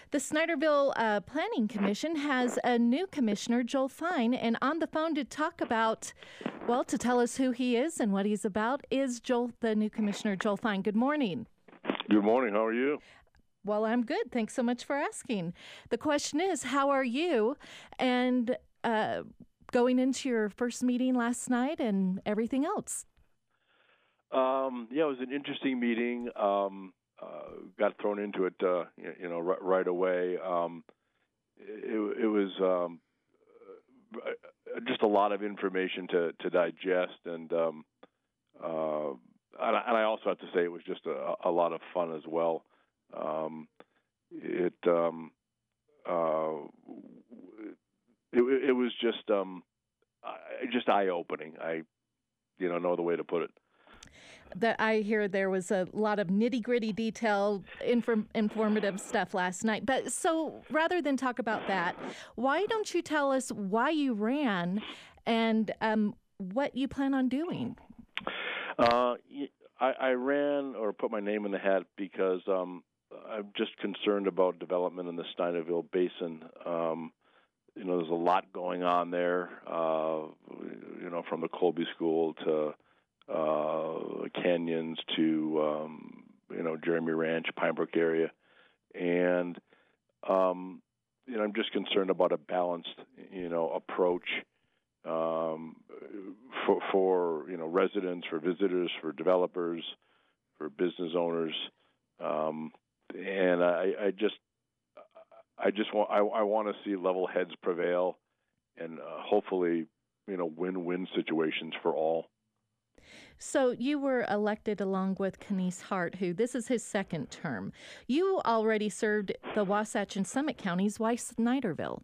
The Snyderville Planning Commission has a new commissioner, Joel Fine, and on the phone to talk about, well, to tell us who he is and what he's about is the new commissioner, Joel Fine. Good morning. Good morning. How are you? Well, I'm good. Thanks so much for asking. The question is, how are you? And going into your first meeting last night and everything else. Yeah, it was an interesting meeting. Got thrown into it, right away. It was just a lot of information to digest, and I also have to say it was just a lot of fun as well. It was just eye-opening. I no other way to put it. That I hear there was a lot of nitty-gritty detail, informative stuff last night. But so rather than talk about that, why don't you tell us why you ran and what you plan on doing? I ran or put my name in the hat because I'm just concerned about development in the Snyderville Basin. There's a lot going on there, from the Colby School to Canyons to, Jeremy Ranch, Pine Brook area. And, I'm just concerned about a balanced, approach for residents, for visitors, for developers, for business owners. And I want to see level heads prevail and hopefully, win-win situations for all. So you were elected along with Kenice Hart, who this is his second term. You already served the Wasatch and Summit counties. Why Snyderville?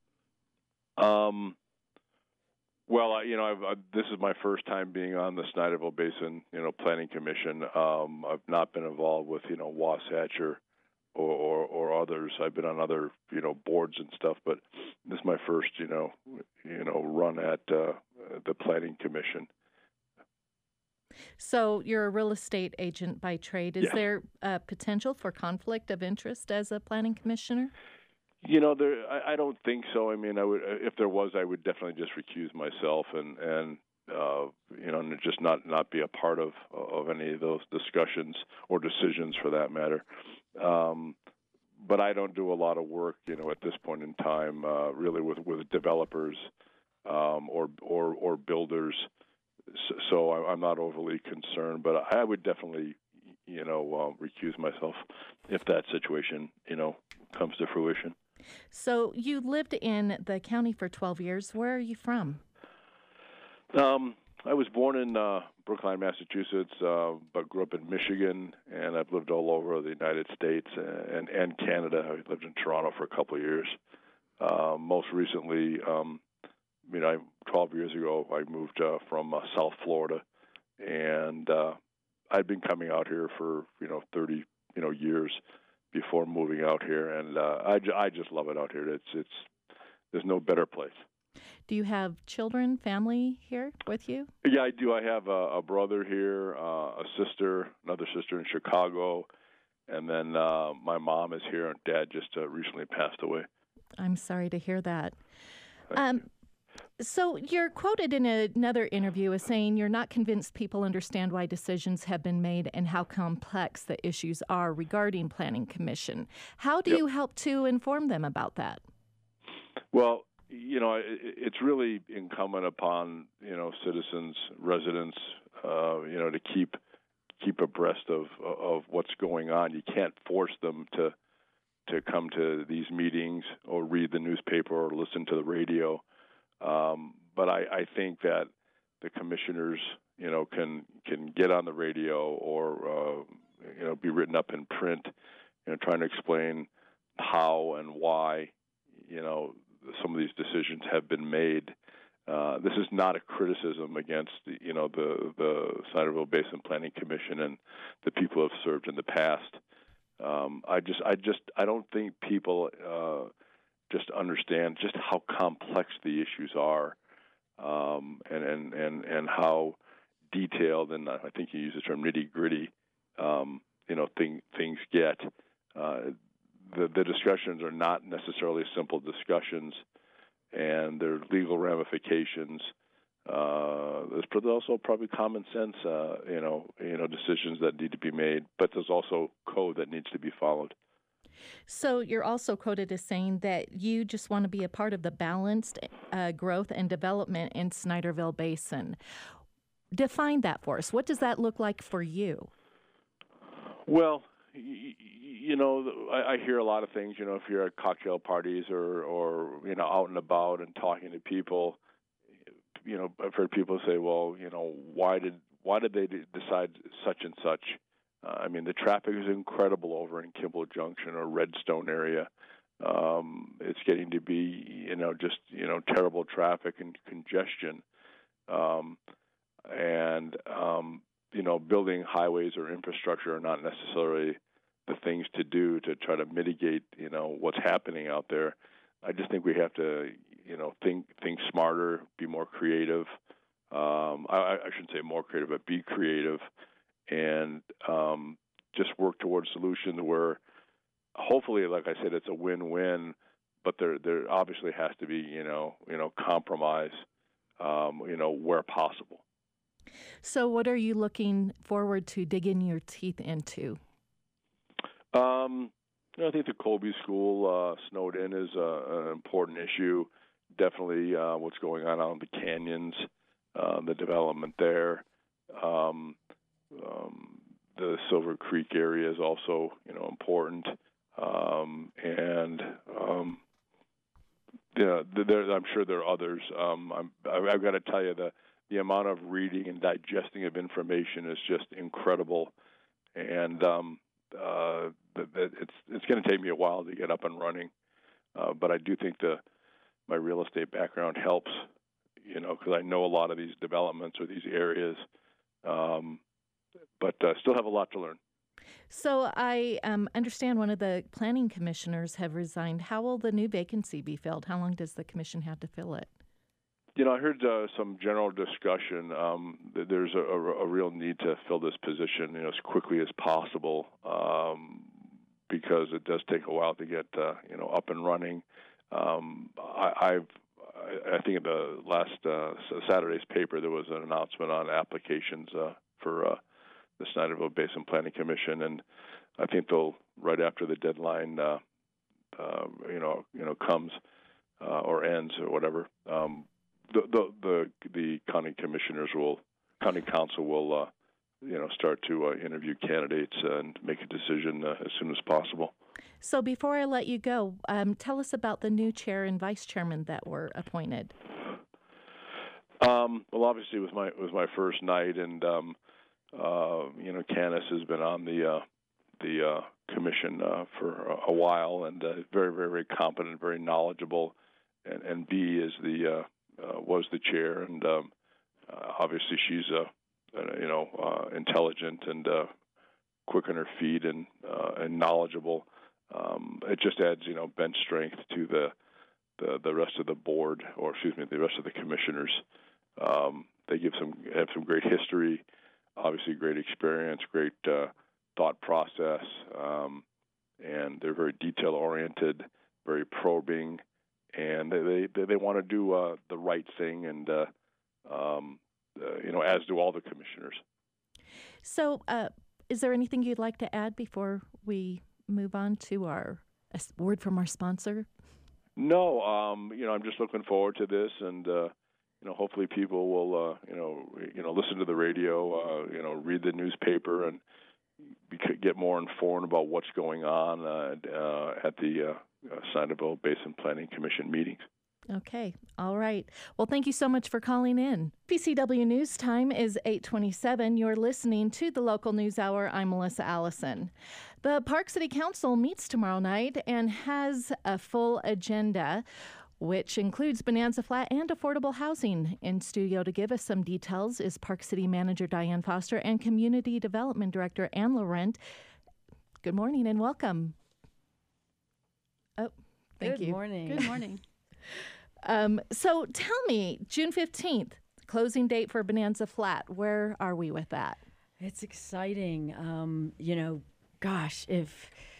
Well, this is my first time being on the Snyderville Basin, Planning Commission. I've not been involved with, Wasatch or others. I've been on other, boards and stuff, but this is my first, run at the Planning Commission. So you're a real estate agent by trade. Is Yeah. there potential for conflict of interest as a planning commissioner? I don't think so. I mean, I would, if there was, I would definitely just recuse myself and just not be a part of any of those discussions or decisions for that matter. But I don't do a lot of work, at this point in time, really with developers or builders. So I'm not overly concerned, but I would definitely, recuse myself if that situation, comes to fruition. So you lived in the county for 12 years. Where are you from? I was born in Brookline, Massachusetts, but grew up in Michigan, and I've lived all over the United States and Canada. I lived in Toronto for a couple of years. Most recently, 12 years ago, I moved from South Florida, and I'd been coming out here for 30 years before moving out here, and I just love it out here. It's there's no better place. Do you have children, family here with you? Yeah, I do. I have a brother here, another sister in Chicago, and then my mom is here, and Dad just recently passed away. I'm sorry to hear that. So you're quoted in another interview as saying you're not convinced people understand why decisions have been made and how complex the issues are regarding Planning Commission. How do you help to inform them about that? Well, it's really incumbent upon, citizens, residents, to keep abreast of what's going on. You can't force them to come to these meetings or read the newspaper or listen to the radio. But I think that the commissioners, can get on the radio or, be written up in print, trying to explain how and why, some of these decisions have been made. This is not a criticism against, the Snyderville Basin Planning Commission and the people who have served in the past. I don't think people just understand just how complex the issues are, and how detailed, and I think you use the term nitty gritty, things get. the discussions are not necessarily simple discussions, and there are legal ramifications. There's also probably common sense, decisions that need to be made, but there's also code that needs to be followed. So you're also quoted as saying that you just want to be a part of the balanced growth and development in Snyderville Basin. Define that for us. What does that look like for you? Well, I hear a lot of things. If you're at cocktail parties or out and about and talking to people, I've heard people say, well, why did they decide such and such? The traffic is incredible over in Kimball Junction or Redstone area. It's getting to be, terrible traffic and congestion. Building highways or infrastructure are not necessarily the things to do to try to mitigate, what's happening out there. I just think we have to, think smarter, be more creative. I shouldn't say more creative, but be creative, and just work towards solutions where, hopefully, like I said, it's a win-win. But there obviously has to be, compromise, where possible. So, what are you looking forward to digging your teeth into? I think the Colby School snowed in is an important issue. Definitely what's going on out in the canyons, the development there. The Silver Creek area is also, important. I'm sure there are others. I've got to tell you, the amount of reading and digesting of information is just incredible, and it's going to take me a while to get up and running. But I do think my real estate background helps, because I know a lot of these developments or these areas, but still have a lot to learn. So I understand one of the planning commissioners have resigned. How will the new vacancy be filled? How long does the commission have to fill it? I heard some general discussion that there's a real need to fill this position, as quickly as possible, because it does take a while to get, up and running. I think in the last Saturday's paper there was an announcement on applications for the Snyderville Basin Planning Commission, and I think they'll, right after the deadline, comes or ends or whatever. The county council will start to interview candidates and make a decision as soon as possible. So before I let you go, tell us about the new chair and vice chairman that were appointed. Well, obviously it was my first night, and Candace has been on the commission for a while, and very, very, very competent, very knowledgeable, and Bea is was the chair, and obviously she's intelligent and quick on her feet and knowledgeable. It just adds bench strength to the rest of the board, or excuse me, the rest of the commissioners. They have some great history, obviously great experience, great thought process, and they're very detail oriented, very probing. And they want to do the right thing, and as do all the commissioners. So, is there anything you'd like to add before we move on to a word from our sponsor? No, I'm just looking forward to this, and hopefully people will listen to the radio, read the newspaper, and get more informed about what's going on at the Snyderville Basin Planning Commission meetings. Okay. All right. Well, thank you so much for calling in. PCW News Time is 8:27. You're listening to the Local News Hour. I'm Melissa Allison. The Park City Council meets tomorrow night and has a full agenda, which includes Bonanza Flat and affordable housing. In studio to give us some details is Park City Manager Diane Foster and Community Development Director Ann Laurent. Good morning and welcome. Oh, thank you. Good morning. Good morning. So tell me, June 15th, closing date for Bonanza Flat. Where are we with that? It's exciting. Gosh, if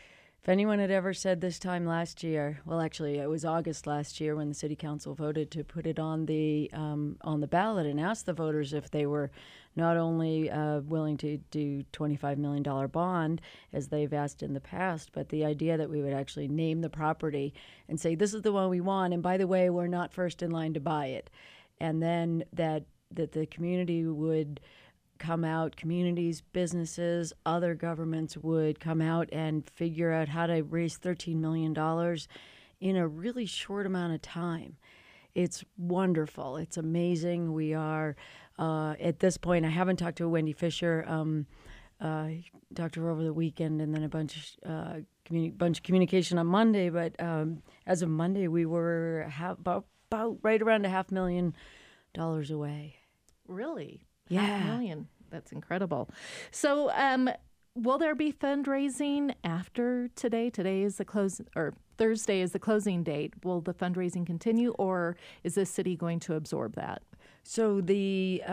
If anyone had ever said this time last year, well, actually, it was August last year when the city council voted to put it on the ballot and asked the voters if they were not only willing to do $25 million bond, as they've asked in the past, but the idea that we would actually name the property and say, this is the one we want, and by the way, we're not first in line to buy it. And then that the community would come out, communities, businesses, other governments would come out and figure out how to raise $13 million in a really short amount of time. It's wonderful. It's amazing. We are, at this point, I haven't talked to Wendy Fisher. Talked to her over the weekend, and then a bunch of communication on Monday. But as of Monday, we were about right around $500,000 away. Really? Yeah. $500,000. That's incredible. So, will there be fundraising after today? Today is the close, or Thursday is the closing date. Will the fundraising continue, or is the city going to absorb that? So the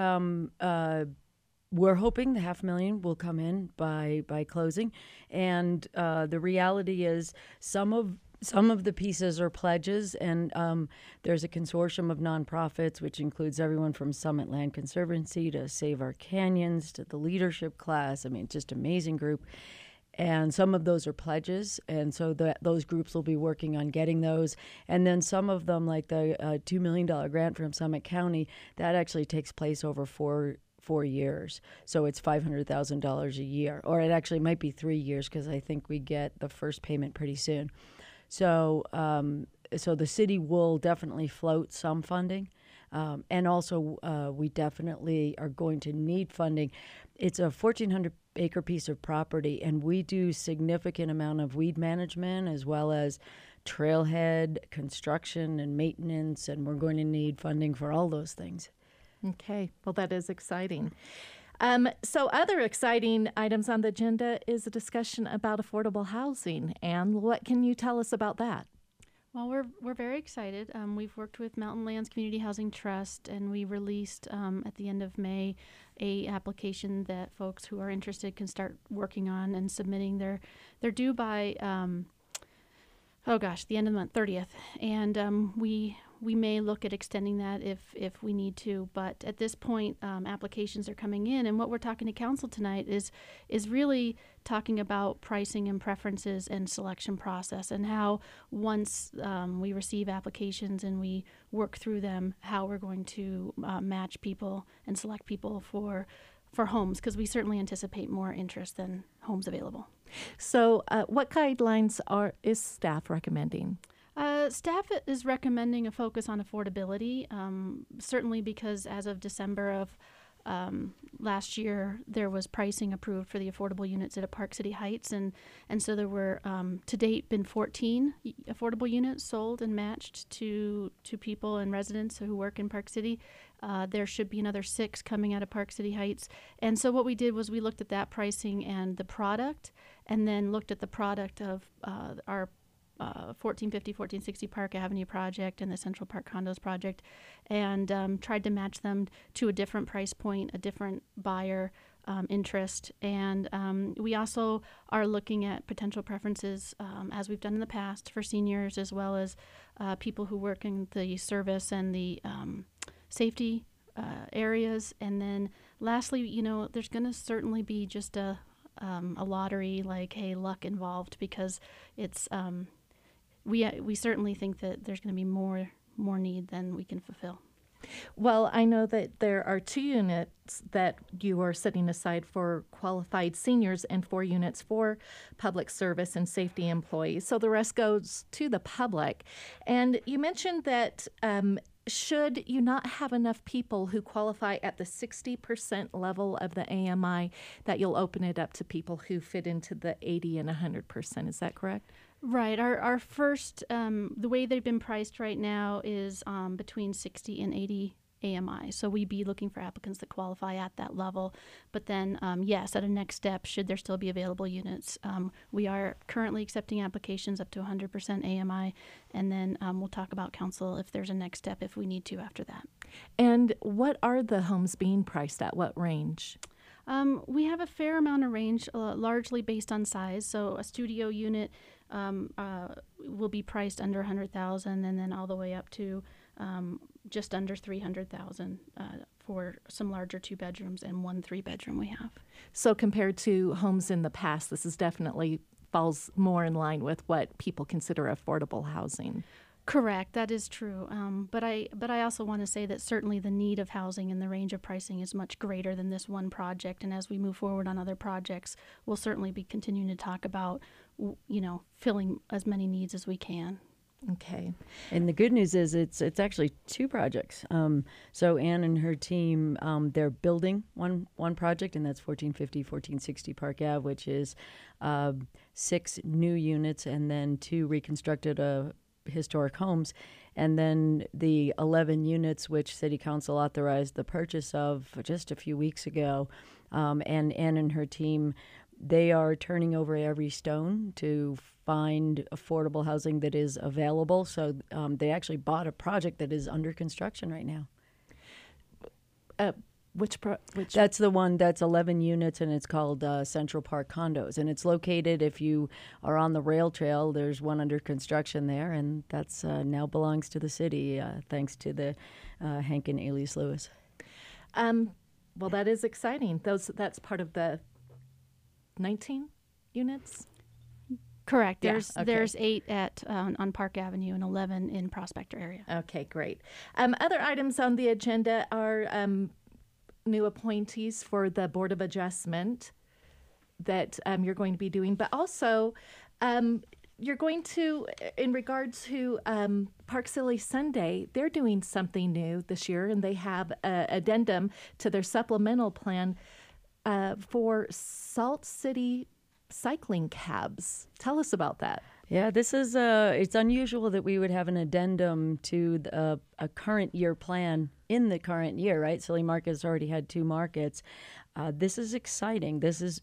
we're hoping the $500,000 will come in by closing, and the reality is some of the pieces are pledges, and there's a consortium of nonprofits, which includes everyone from Summit Land Conservancy to Save Our Canyons to the Leadership Class. I mean, just amazing group. And some of those are pledges, and so those groups will be working on getting those. And then some of them, like the $2 million grant from Summit County, that actually takes place over four years. So it's $500,000 a year, or it actually might be 3 years because I think we get the first payment pretty soon. So so the city will definitely float some funding. And also, we definitely are going to need funding. It's a 1,400-acre piece of property, and we do significant amount of weed management as well as trailhead construction and maintenance, and we're going to need funding for all those things. Okay. Well, that is exciting. So other exciting items on the agenda is a discussion about affordable housing. And what can you tell us about that? Well, we're very excited. We've worked with Mountain Lands Community Housing Trust, and we released at the end of May a application that folks who are interested can start working on and submitting. They're due by the end of the month, 30th, and we may look at extending that if we need to. But at this point, applications are coming in, and what we're talking to council tonight is really talking about pricing and preferences and selection process, and how once we receive applications and we work through them, how we're going to match people and select people for homes, because we certainly anticipate more interest than homes available. So what guidelines is staff recommending? Staff is recommending a focus on affordability, certainly because as of December of last year, there was pricing approved for the affordable units at Park City Heights, and so there were to date been 14 affordable units sold and matched to people and residents who work in Park City. There should be another 6 coming out of Park City Heights, and so what we did was we looked at that pricing and the product, and then looked at the product of our 1450, 1460 Park Avenue project and the Central Park Condos project, and tried to match them to a different price point, a different buyer interest. And we also are looking at potential preferences, as we've done in the past, for seniors as well as people who work in the service and the safety areas. And then lastly, there's going to certainly be just a lottery, like, hey, luck involved, because it's we certainly think that there's going to be more need than we can fulfill. Well, I know that there are 2 units that you are setting aside for qualified seniors and 4 units for public service and safety employees. So the rest goes to the public. And you mentioned that should you not have enough people who qualify at the 60% level of the AMI, that you'll open it up to people who fit into the 80 and 100%. Is that correct? Right. Our first, the way they've been priced right now is between 60 and 80 AMI. So we'd be looking for applicants that qualify at that level. But then, yes, at a next step, should there still be available units, we are currently accepting applications up to 100% AMI. And then we'll talk about council if there's a next step if we need to after that. And what are the homes being priced at? What range? We have a fair amount of range, largely based on size. So a studio unit will be priced under 100,000, and then all the way up to just under 300,000 for some larger 2 bedrooms and 1 3-bedroom we have. So compared to homes in the past, this is definitely falls more in line with what people consider affordable housing. Correct, that is true. But I also want to say that certainly the need of housing and the range of pricing is much greater than this one project. And as we move forward on other projects, we'll certainly be continuing to talk about, filling as many needs as we can. Okay. And the good news is it's actually 2 projects. So Ann and her team, they're building one project, and that's 1460 Park Ave, which is 6 new units and then 2 reconstructed historic homes. And then the 11 units, which City Council authorized the purchase of just a few weeks ago. And Ann and her team, they are turning over every stone to find affordable housing that is available. So they actually bought a project that is under construction right now. Which? That's the one that's 11 units, and it's called Central Park Condos. And it's located, if you are on the rail trail, there's one under construction there, and that's now belongs to the city, thanks to the Hank and Alias Lewis. Well, that is exciting. That's part of the 19 units? Correct. Yeah, There's 8 on Park Avenue and 11 in Prospector area. Okay, great. Other items on the agenda are new appointees for the Board of Adjustment that you're going to be doing, but also you're going to, in regards to Park Silly Sunday, they're doing something new this year, and they have an addendum to their supplemental plan for Salt City cycling cabs. Tell us about that. Yeah, this is it's unusual that we would have an addendum to a current year plan in the current year, right? Silly Market has already had 2 markets. This is exciting. This is,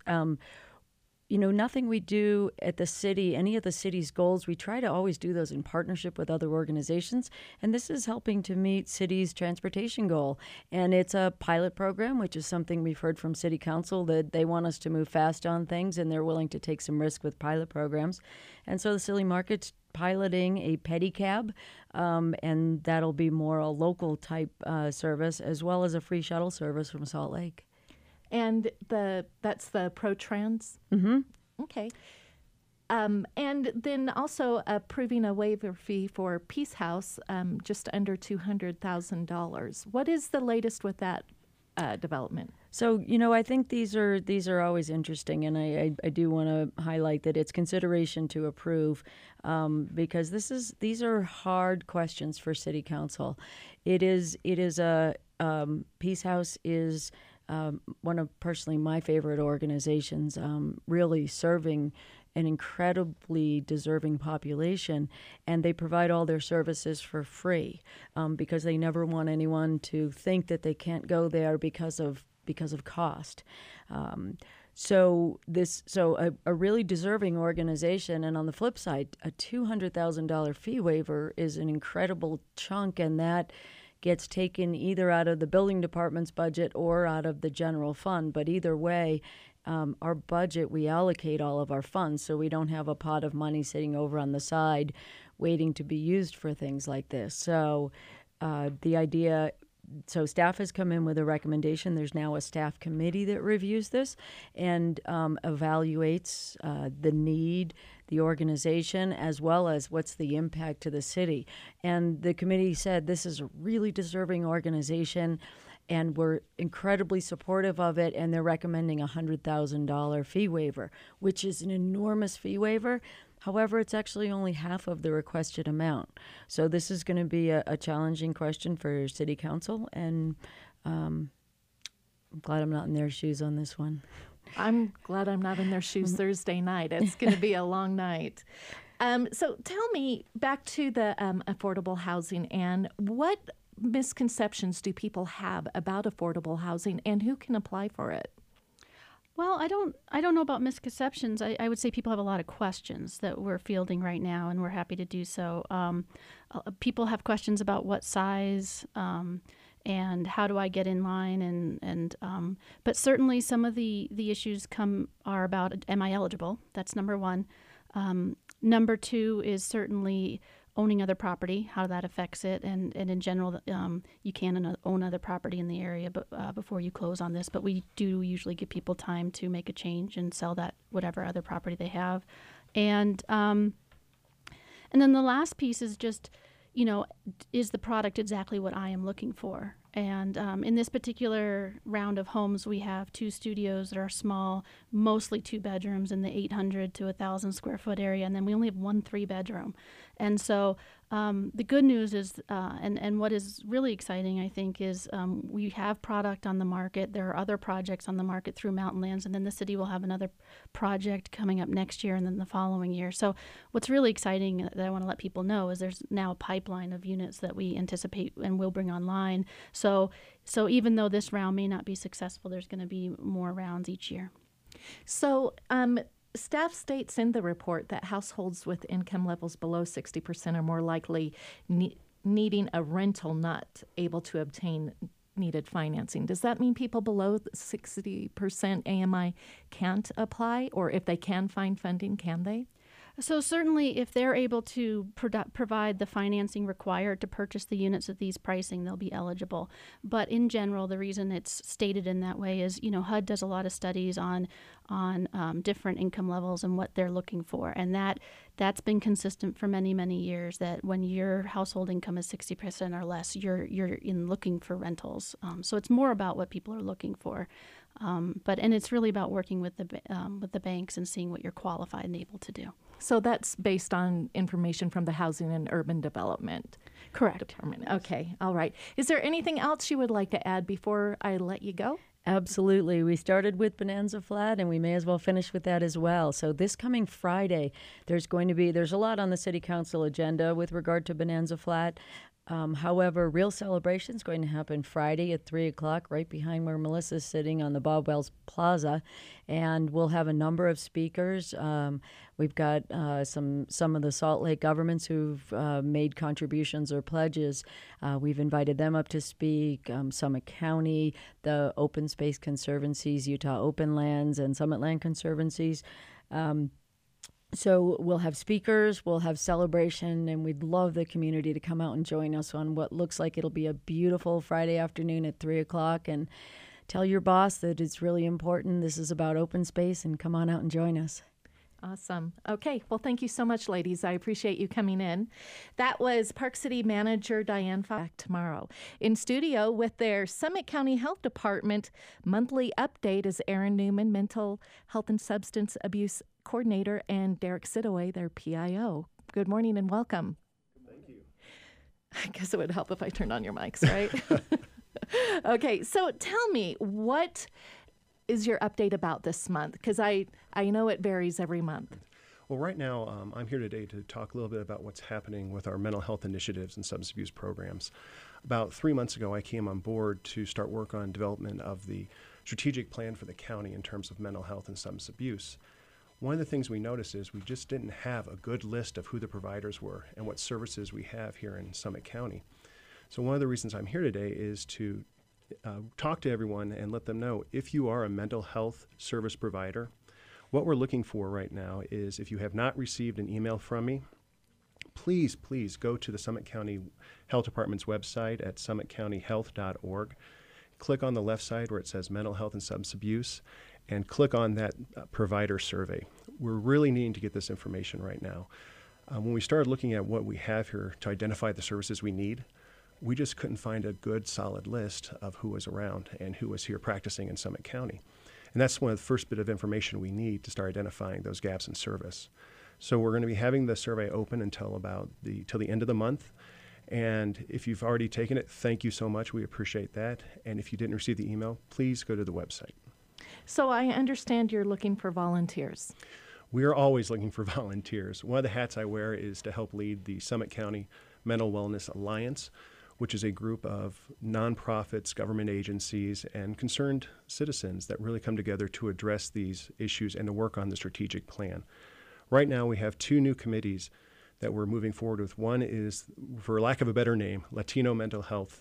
nothing we do at the city, any of the city's goals, we try to always do those in partnership with other organizations. And this is helping to meet city's transportation goal. And it's a pilot program, which is something we've heard from City Council, that they want us to move fast on things and they're willing to take some risk with pilot programs. And so the Silly Market's piloting a pedicab, and that'll be more a local type service, as well as a free shuttle service from Salt Lake. And that's the ProTrans? Mm-hmm. Okay. And then also approving a waiver fee for Peace House, just under $200,000. What is the latest with that development? So, I think these are always interesting, and I do want to highlight that it's consideration to approve, because these are hard questions for City Council. It is a Peace House is one of personally my favorite organizations, really serving an incredibly deserving population, and they provide all their services for free because they never want anyone to think that they can't go there because of cost. So a really deserving organization, and on the flip side, a $200,000 fee waiver is an incredible chunk, and that gets taken either out of the building department's budget or out of the general fund. But either way, our budget, we allocate all of our funds, so we don't have a pot of money sitting over on the side waiting to be used for things like this. So so staff has come in with a recommendation. There's now a staff committee that reviews this and evaluates the need, the organization, as well as what's the impact to the city. And the committee said this is a really deserving organization, and we're incredibly supportive of it, and they're recommending a $100,000 fee waiver, which is an enormous fee waiver. However, it's actually only half of the requested amount. So this is going to be a challenging question for City Council, and I'm glad I'm not in their shoes on this one. I'm glad I'm not in their shoes Thursday night. It's going to be a long night. So tell me, back to the affordable housing, Ann, what misconceptions do people have about affordable housing, and who can apply for it? Well, I don't know about misconceptions. I would say people have a lot of questions that we're fielding right now, and we're happy to do so. People have questions about what size and how do I get in line, but certainly some of the issues are about, am I eligible? That's number one. Number two is certainly owning other property, how that affects it, and in general, you can own other property in the area, but before you close on this. But we do usually give people time to make a change and sell that whatever other property they have, and then the last piece is just, is the product exactly what I am looking for? And in this particular round of homes, we have 2 studios that are small, mostly 2 bedrooms in the 800 to 1,000 square foot area, and then we only have 1 3-bedroom. And so the good news is, and what is really exciting, I think, is we have product on the market. There are other projects on the market through Mountain Lands, and then the city will have another project coming up next year and then the following year. So what's really exciting that I want to let people know is there's now a pipeline of units that we anticipate and will bring online. So even though this round may not be successful, there's going to be more rounds each year. So staff states in the report that households with income levels below 60% are more likely needing a rental, not able to obtain needed financing. Does that mean people below 60% AMI can't apply? Or if they can find funding, can they? So certainly if they're able to provide the financing required to purchase the units at these pricing, they'll be eligible. But in general, the reason it's stated in that way is, HUD does a lot of studies on different income levels and what they're looking for. And that's been consistent for many, many years, that when your household income is 60% or less, you're in looking for rentals. So it's more about what people are looking for. And it's really about working with the banks and seeing what you're qualified and able to do. So that's based on information from the Housing and Urban Development Department. Okay, all right. Is there anything else you would like to add before I let you go? Absolutely. We started with Bonanza Flat, and we may as well finish with that as well. So this coming Friday, there's a lot on the City Council agenda with regard to Bonanza Flat. However, real celebration is going to happen Friday at 3 o'clock, right behind where Melissa's sitting on the Bob Wells Plaza, and we'll have a number of speakers. We've got some of the Salt Lake governments who've made contributions or pledges. We've invited them up to speak. Summit County, the Open Space Conservancies, Utah Open Lands, and Summit Land Conservancies. So we'll have speakers, we'll have celebration, and we'd love the community to come out and join us on what looks like it'll be a beautiful Friday afternoon at 3 o'clock. And tell your boss that it's really important. This is about open space, and come on out and join us. Awesome. Okay. Well, thank you so much, ladies. I appreciate you coming in. That was Park City Manager Diane Back tomorrow. In studio with their Summit County Health Department monthly update is Erin Newman, Mental Health and Substance Abuse Coordinator, and Derek Sidaway, their PIO. Good morning and welcome. Thank you. I guess it would help if I turned on your mics, right? Okay. So tell me, what is your update about this month? Because I know it varies every month. Well, right now, I'm here today to talk a little bit about what's happening with our mental health initiatives and substance abuse programs. About 3 months ago, I came on board to start work on development of the strategic plan for the county in terms of mental health and substance abuse. One of the things we noticed is we just didn't have a good list of who the providers were and what services we have here in Summit County. So one of the reasons I'm here today is to talk to everyone and let them know, if you are a mental health service provider, what we're looking for right now is, if you have not received an email from me, please go to the Summit County Health Department's website at summitcountyhealth.org. Click on the left side where it says mental health and substance abuse, and click on that provider survey. We're really needing to get this information right now. When we started looking at what we have here to identify the services we need, we just couldn't find a good, solid list of who was around and who was here practicing in Summit County. And that's one of the first bit of information we need to start identifying those gaps in service. So we're going to be having the survey open until till the end of the month. And if you've already taken it, thank you so much. We appreciate that. And if you didn't receive the email, please go to the website. So I understand you're looking for volunteers. We are always looking for volunteers. One of the hats I wear is to help lead the Summit County Mental Wellness Alliance, which is a group of nonprofits, government agencies, and concerned citizens that really come together to address these issues and to work on the strategic plan. Right now, we have 2 new committees that we're moving forward with. One is, for lack of a better name, Latino Mental Health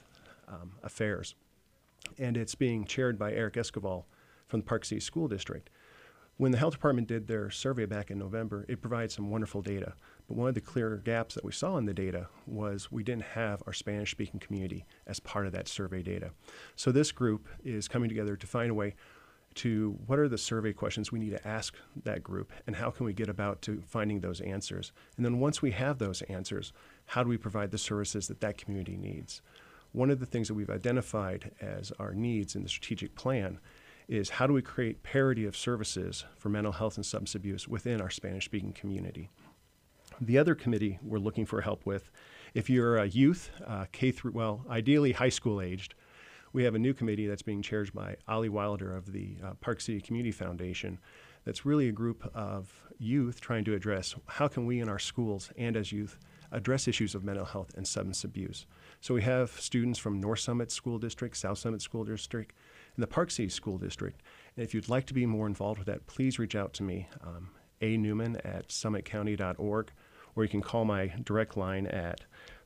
Affairs, and it's being chaired by Eric Escobar from the Park City School District. When the health department did their survey back in November, it provided some wonderful data. But one of the clear gaps that we saw in the data was we didn't have our Spanish-speaking community as part of that survey data. So this group is coming together to find a way to what are the survey questions we need to ask that group, and how can we get about to finding those answers. And then once we have those answers, how do we provide the services that that community needs? One of the things that we've identified as our needs in the strategic plan is how do we create parity of services for mental health and substance abuse within our Spanish-speaking community. The other committee we're looking for help with, if you're a youth, ideally high school aged, we have a new committee that's being chaired by Ali Wilder of the Park City Community Foundation. That's really a group of youth trying to address how can we in our schools and as youth address issues of mental health and substance abuse. So we have students from North Summit School District, South Summit School District, and the Park City School District. And if you'd like to be more involved with that, please reach out to me, anewman@summitcounty.org, or you can call my direct line at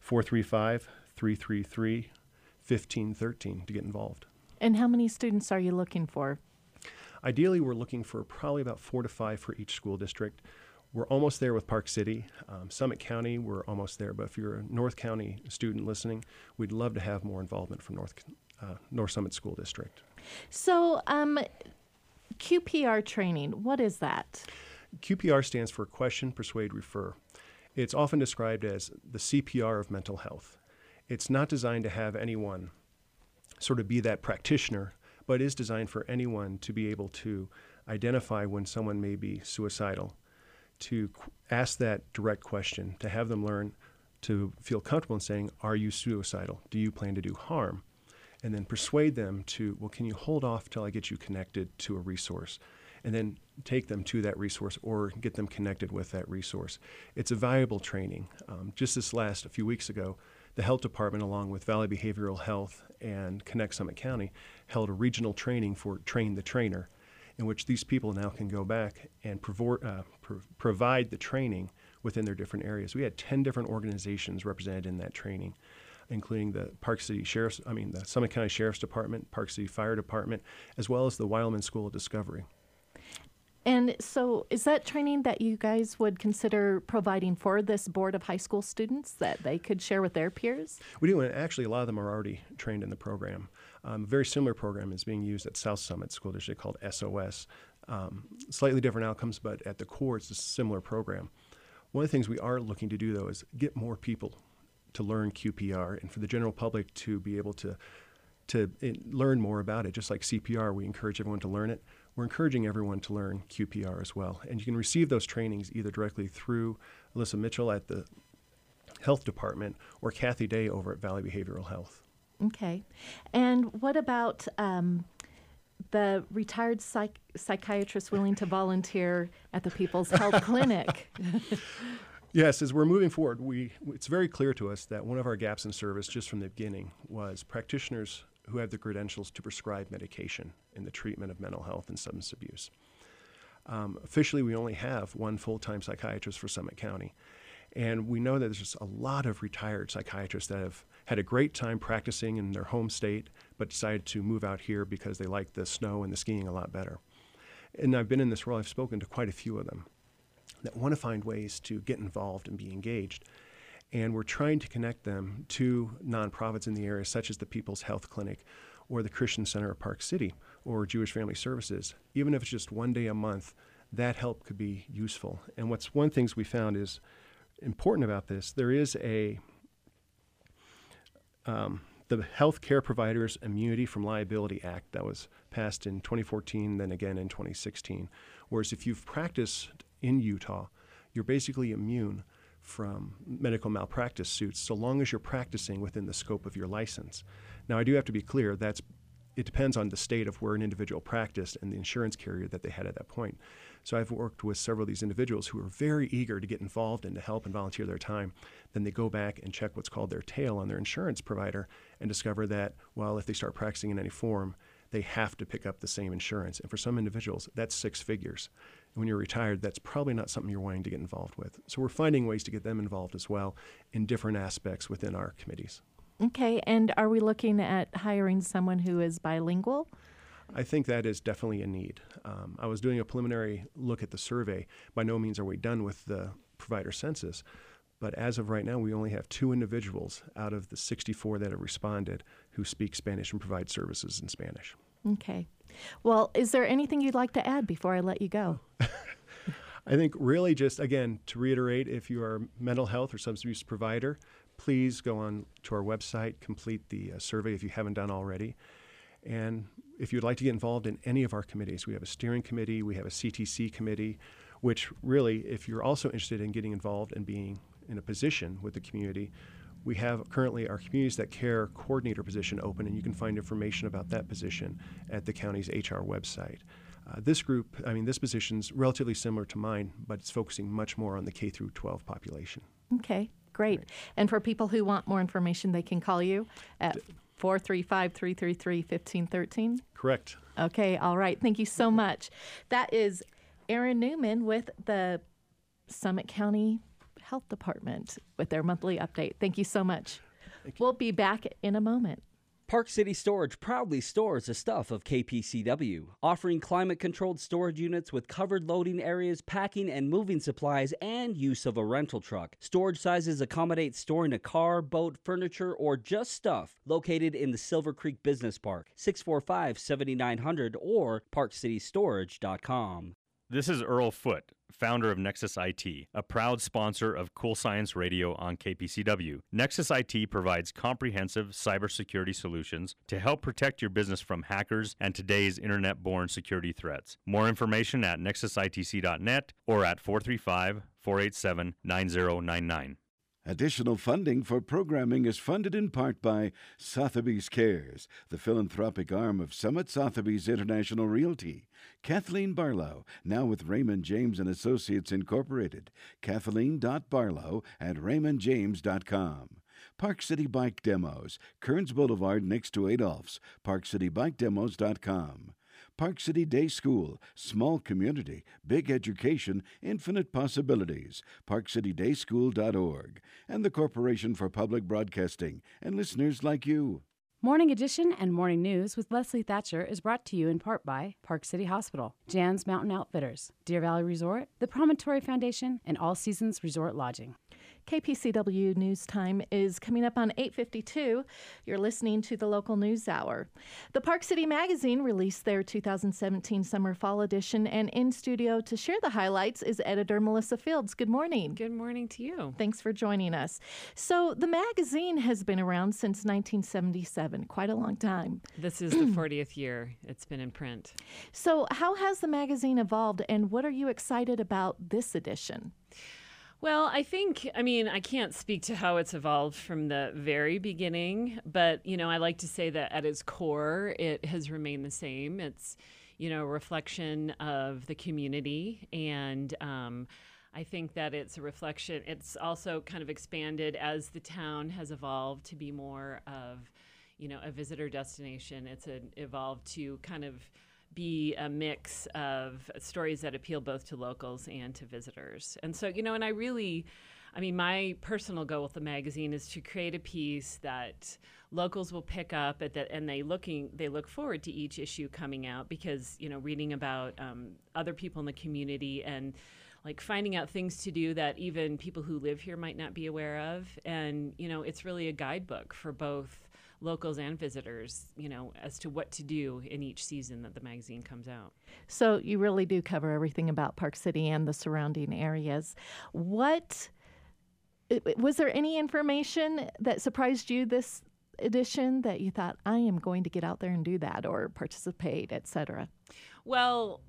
435-333-1513 to get involved. And how many students are you looking for? Ideally, we're looking for probably about 4 to 5 for each school district. We're almost there with Park City. Summit County, we're almost there. But if you're a North County student listening, we'd love to have more involvement from North Summit School District. So QPR training, what is that? QPR stands for Question, Persuade, Refer. It's often described as the CPR of mental health. It's not designed to have anyone sort of be that practitioner, but is designed for anyone to be able to identify when someone may be suicidal, to ask that direct question, to have them learn to feel comfortable in saying, are you suicidal? Do you plan to do harm? And then persuade them to, well, can you hold off till I get you connected to a resource? And then take them to that resource or get them connected with that resource. It's a valuable training. Just a few weeks ago, the health department, along with Valley Behavioral Health and Connect Summit County, held a regional training for Train the Trainer, in which these people now can go back and provide the training within their different areas. We had 10 different organizations represented in that training, including the the Summit County Sheriff's Department, Park City Fire Department, as well as the Wileman School of Discovery. And so is that training that you guys would consider providing for this board of high school students that they could share with their peers? We do, and actually a lot of them are already trained in the program. A very similar program is being used at South Summit School District called SOS. Slightly different outcomes, but at the core it's a similar program. One of the things we are looking to do, though, is get more people to learn QPR and for the general public to be able to learn more about it. Just like CPR, we encourage everyone to learn it. We're encouraging everyone to learn QPR as well. And you can receive those trainings either directly through Alyssa Mitchell at the health department or Kathy Day over at Valley Behavioral Health. Okay. And what about the retired psychiatrist willing to volunteer at the People's Health Clinic? Yes, as we're moving forward, it's very clear to us that one of our gaps in service just from the beginning was practitioners who have the credentials to prescribe medication in the treatment of mental health and substance abuse. Officially, we only have one full-time psychiatrist for Summit County. And we know that there's just a lot of retired psychiatrists that have had a great time practicing in their home state, but decided to move out here because they like the snow and the skiing a lot better. And I've been in this role, I've spoken to quite a few of them that want to find ways to get involved and be engaged. And we're trying to connect them to nonprofits in the area, such as the People's Health Clinic or the Christian Center of Park City or Jewish Family Services. Even if it's just one day a month, that help could be useful. And one of the things we found is important about this, there is the Healthcare Providers Immunity from Liability Act that was passed in 2014, then again in 2016. Whereas if you've practiced in Utah, you're basically immune from medical malpractice suits so long as you're practicing within the scope of your license. Now, I do have to be clear, it depends on the state of where an individual practiced and the insurance carrier that they had at that point. So I've worked with several of these individuals who are very eager to get involved and to help and volunteer their time. Then they go back and check what's called their tail on their insurance provider and discover that, well, if they start practicing in any form, they have to pick up the same insurance. And for some individuals, that's 6 figures. And when you're retired, that's probably not something you're wanting to get involved with. So we're finding ways to get them involved as well in different aspects within our committees. Okay, and are we looking at hiring someone who is bilingual? I think that is definitely a need. I was doing a preliminary look at the survey. By no means are we done with the provider census, but as of right now, we only have 2 individuals out of the 64 that have responded who speak Spanish and provide services in Spanish. Okay. Well, is there anything you'd like to add before I let you go? I think really just, again, to reiterate, if you are a mental health or substance abuse provider, please go on to our website, complete the survey if you haven't done already. And if you'd like to get involved in any of our committees, we have a steering committee, we have a CTC committee, which really, if you're also interested in getting involved and being in a position with the community, we have currently our Communities That Care coordinator position open, and you can find information about that position at the county's HR website. This position's relatively similar to mine, but it's focusing much more on the K through 12 population. Okay, great. And for people who want more information, they can call you at 435-333-1513? Correct. Okay, all right. Thank you so much. That is Aaron Newman with the Summit County Health Department with their monthly update. Thank you so much. We'll be back in a moment. Park City Storage proudly stores the stuff of KPCW, offering climate-controlled storage units with covered loading areas, packing and moving supplies, and use of a rental truck. Storage sizes accommodate storing a car, boat, furniture, or just stuff. Located in the Silver Creek Business Park, 645-7900 or parkcitystorage.com. This is Earl Foote, founder of Nexus IT, a proud sponsor of Cool Science Radio on KPCW. Nexus IT provides comprehensive cybersecurity solutions to help protect your business from hackers and today's internet-born security threats. More information at nexusitc.net or at 435-487-9099. Additional funding for programming is funded in part by Sotheby's Cares, the philanthropic arm of Summit Sotheby's International Realty. Kathleen Barlow, now with Raymond James & Associates Incorporated. Kathleen.Barlow@raymondjames.com. Park City Bike Demos, Kearns Boulevard next to Adolph's, parkcitybike-demos.com. Park City Day School, small community, big education, infinite possibilities, parkcitydayschool.org, and the Corporation for Public Broadcasting, and listeners like you. Morning Edition and Morning News with Leslie Thatcher is brought to you in part by Park City Hospital, Jan's Mountain Outfitters, Deer Valley Resort, the Promontory Foundation, and All Seasons Resort Lodging. KPCW News Time is coming up on 8:52. You're listening to the Local News Hour. The Park City Magazine released their 2017 Summer-Fall edition, and in studio to share the highlights is editor Melissa Fields. Good morning. Good morning to you. Thanks for joining us. So the magazine has been around since 1977, quite a long time. This is the 40th year it's been in print. So how has the magazine evolved, and what are you excited about this edition? Well, I can't speak to how it's evolved from the very beginning, but, I like to say that at its core, it has remained the same. It's, a reflection of the community, and I think that it's a reflection. It's also kind of expanded as the town has evolved to be more of, a visitor destination. It's evolved to kind of be a mix of stories that appeal both to locals and to visitors. And so, my personal goal with the magazine is to create a piece that locals will pick up and they look forward to each issue coming out because, reading about other people in the community and like finding out things to do that even people who live here might not be aware of. And, it's really a guidebook for both locals and visitors, as to what to do in each season that the magazine comes out. So you really do cover everything about Park City and the surrounding areas. Was there any information that surprised you this edition that you thought, I am going to get out there and do that or participate, et cetera? Well,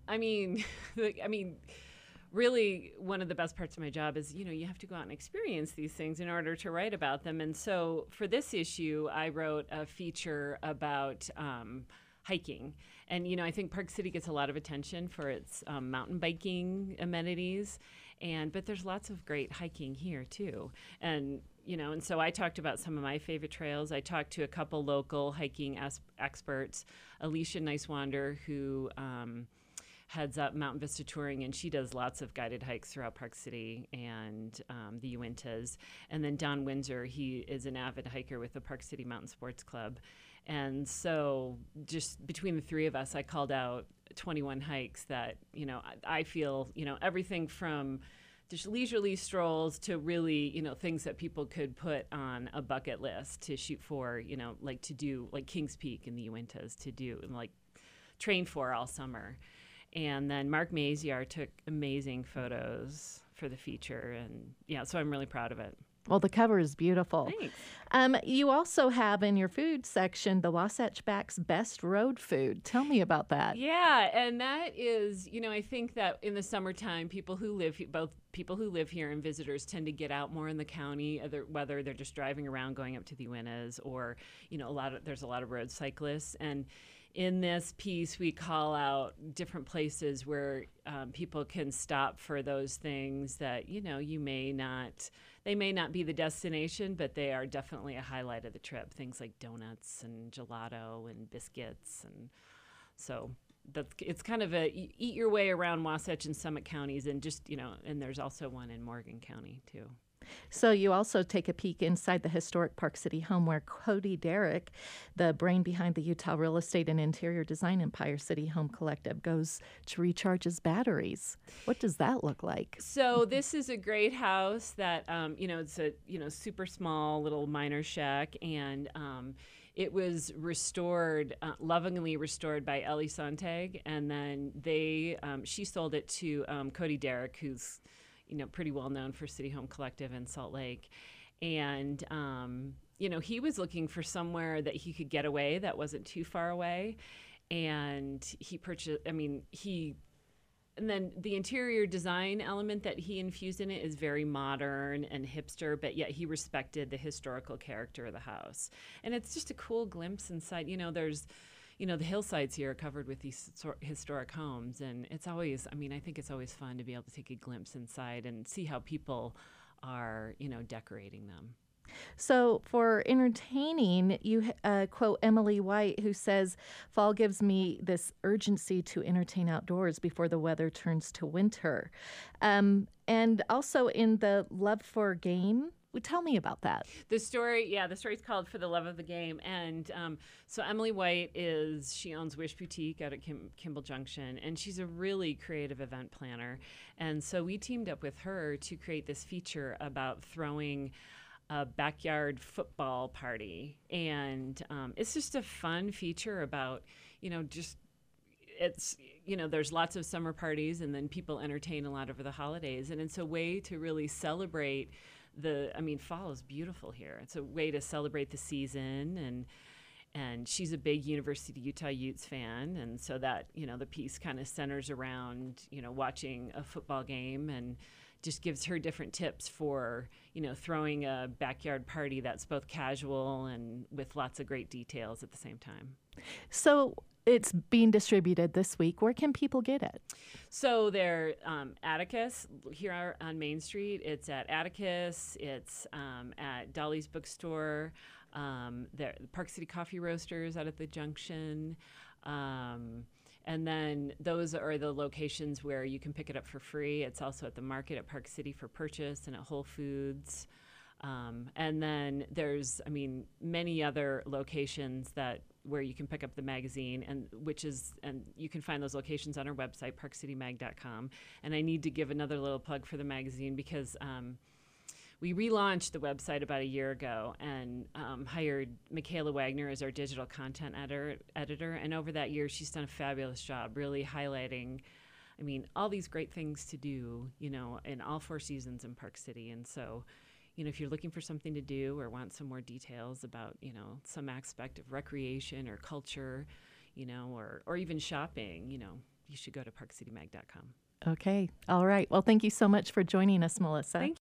really, one of the best parts of my job is, you have to go out and experience these things in order to write about them. And so for this issue, I wrote a feature about hiking. And, I think Park City gets a lot of attention for its mountain biking amenities. But there's lots of great hiking here, too. And so I talked about some of my favorite trails. I talked to a couple local hiking experts, Alicia Nicewander, who heads up Mountain Vista Touring, and she does lots of guided hikes throughout Park City and the Uintas. And then Don Windsor, he is an avid hiker with the Park City Mountain Sports Club. And so just between the three of us, I called out 21 hikes that, I feel, everything from just leisurely strolls to really, things that people could put on a bucket list to shoot for, like to do, like Kings Peak in the Uintas, to do and like train for all summer. And then Mark Maziar took amazing photos for the feature. And yeah, so I'm really proud of it. Well, the cover is beautiful. Thanks. You also have in your food section the Wasatch Back's best road food. Tell me about that. Yeah, and that is, I think that in the summertime, both people who live here and visitors tend to get out more in the county, whether they're just driving around going up to the Uintas or, there's a lot of road cyclists. And in this piece, we call out different places where people can stop for those things that, they may not be the destination, but they are definitely a highlight of the trip. Things like donuts and gelato and biscuits. And so it's kind of eat your way around Wasatch and Summit counties, and just, and there's also one in Morgan County too. So you also take a peek inside the historic Park City home where Cody Derrick, the brain behind the Utah real estate and interior design Empire City Home Collective, goes to recharge his batteries. What does that look like? So this is a great house that, it's a, super small little miner shack, and it was restored, lovingly restored by Ellie Sontag, and then she sold it to Cody Derrick, who's pretty well known for City Home Collective in Salt Lake. And, he was looking for somewhere that he could get away that wasn't too far away. And he purchased, and then the interior design element that he infused in it is very modern and hipster, but yet he respected the historical character of the house. And it's just a cool glimpse inside. There's, the hillsides here are covered with these historic homes, and it's always, I think it's always fun to be able to take a glimpse inside and see how people are, decorating them. So for entertaining, you quote Emily White, who says, "Fall gives me this urgency to entertain outdoors before the weather turns to winter." And also in the Love for Game, tell me about that. The story's called For the Love of the Game. And so Emily White she owns Wish Boutique out at Kimball Junction, and she's a really creative event planner. And so we teamed up with her to create this feature about throwing a backyard football party. And it's just a fun feature about, there's lots of summer parties, and then people entertain a lot over the holidays. And it's a way to really celebrate fall is beautiful here. It's a way to celebrate the season, and she's a big University of Utah Utes fan, and so that, the piece kind of centers around, watching a football game, and just gives her different tips for, throwing a backyard party that's both casual and with lots of great details at the same time. So it's being distributed this week. Where can people get it? So they're Atticus here on Main Street. It's at Atticus. It's at Dolly's Bookstore. The Park City Coffee Roasters out at the Junction. And then those are the locations where you can pick it up for free. It's also at the market at Park City for purchase, and at Whole Foods. And then there's, many other locations where you can pick up the magazine, and you can find those locations on our website, parkcitymag.com. And I need to give another little plug for the magazine because we relaunched the website about a year ago and hired Michaela Wagner as our digital content editor. And over that year, she's done a fabulous job really highlighting, all these great things to do, in all 4 seasons in Park City. And so, if you're looking for something to do or want some more details about, some aspect of recreation or culture, or even shopping, you should go to parkcitymag.com. Okay. All right. Well, thank you so much for joining us, Melissa. Thank you.